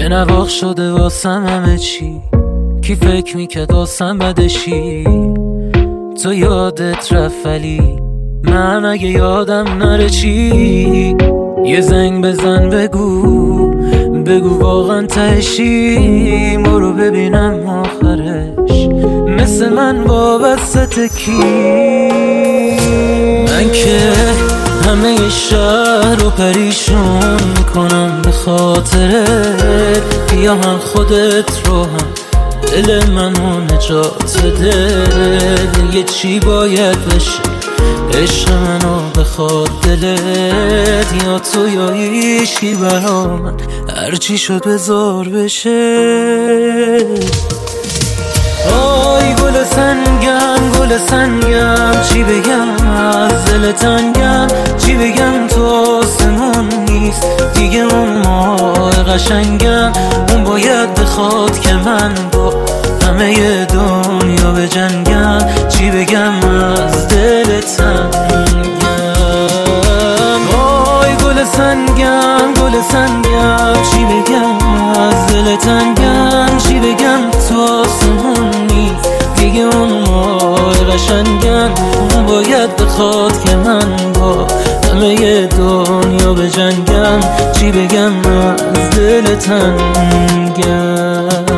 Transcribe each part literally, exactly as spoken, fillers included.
یه نواخ شده واسم همه چی، کی فکر میکرد واسم بدشی. تو یادت رفت ولی من اگه یادم نره چی. یه زنگ بزن بگو بگو واقعا تهشی. برو ببینم آخرش مثل من وابسته کی. من که همه شهر رو پریشون میکنم به خاطرت. بیا هم خودت رو هم دل منو نجات بده. یه چی باید بشه عشق منو بخواد دلت. یا تو یا هیچی برا من، هرچی شد بذار بشه. آی گل سنگم گل سنگم، چی بگم از دل تنگم. چی بگم تو آسمون نیست دیگه اون ماه قشنگم. اون باید بخواد که من با همه دنیا بجنگم. چی بگم از دل تنگم. آی گل سنگم گل سنگم، چی بگم از دل تنگم. چی بگم تو آسمون نیست دیگه اون ماه قشنگم. اون باید بخواد که من با همه دنیا بجنگم. چی بگم از دل تنگم.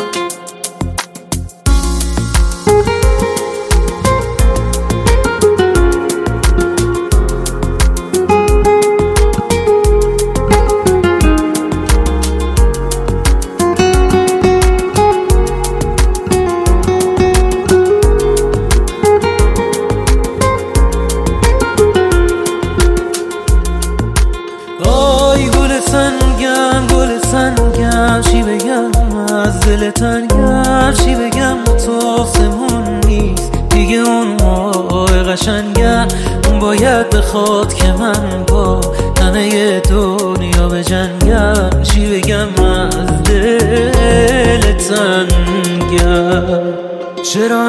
سنگم گل سنگم، چی بگم از دل تنگم. چی بگم تو آسمون نیست دیگه اون ماه قشنگم. اون باید بخواد که من با همه دنیا بجنگم. چی بگم از دل تنگم. چرا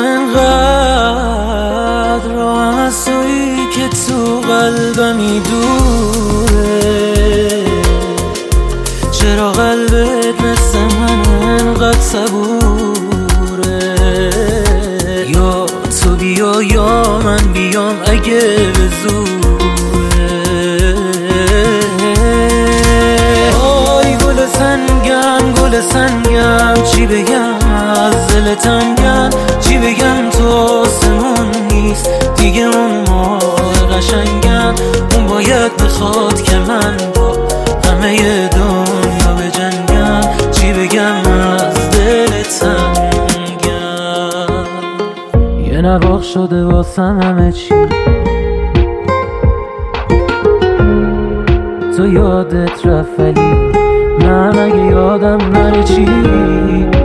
انقدر راهم از تویی که تو قلبمی دوره. چرا قلبت مثل من انقدر صبوره. یا تو بیا یا من بیام اگه به زوره. آی گل سنگم گل سنگم، چی بگم از دل تنگم. چی بگم تو آسمون نیست دیگه اون ماه قشنگم. اون باید بخواد که من با همه دنیا بجنگم. چی بگم از دل تنگم. یه نواخ شده واسم همه چی، تو یادت رفت ولی من اگه یادم نره چی.